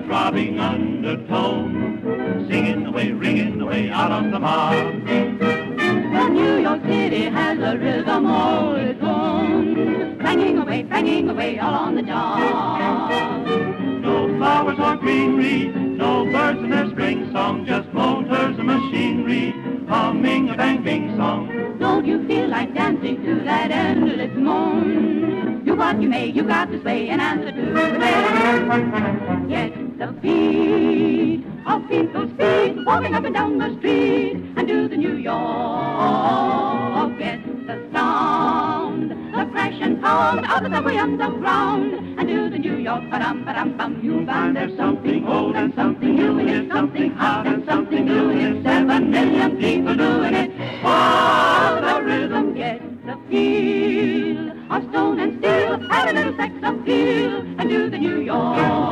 throbbing undertone, singing away, ringing away out of the mob. Well, New York City has a rhythm all its own, banging away all on the job. No flowers or greenery, no birds in their spring song, just motors and machinery, humming a bang-bing song. Don't you feel like dancing to that endless moan? Do what you may, you got to sway and answer to it. Get the beat of people's feet walking up and down the street, and do the New York. Get the sound, the crash and pound of the subway underground, and do the New York. Ba-dum-ba-dum-bum. You'll find there's something old and something new in it, something hot and something new in it. 7 million people doing it. Oh, the rhythm, get the feel of stone and steel, add a little sex appeal, and do the New York.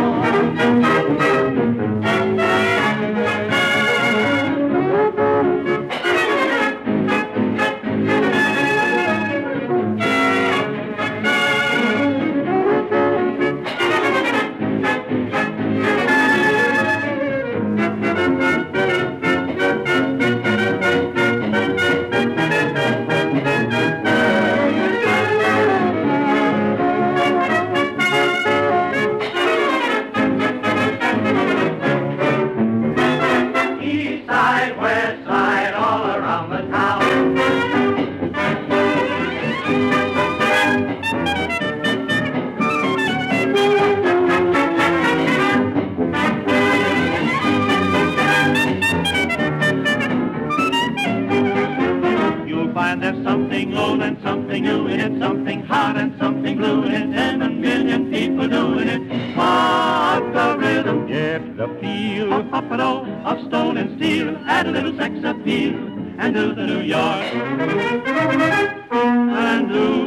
There's something old and something new in it, something hot and something blue in it, 7 million people doing it. What the rhythm, get the feel of stone and steel, add a little sex appeal, and do the New York, and do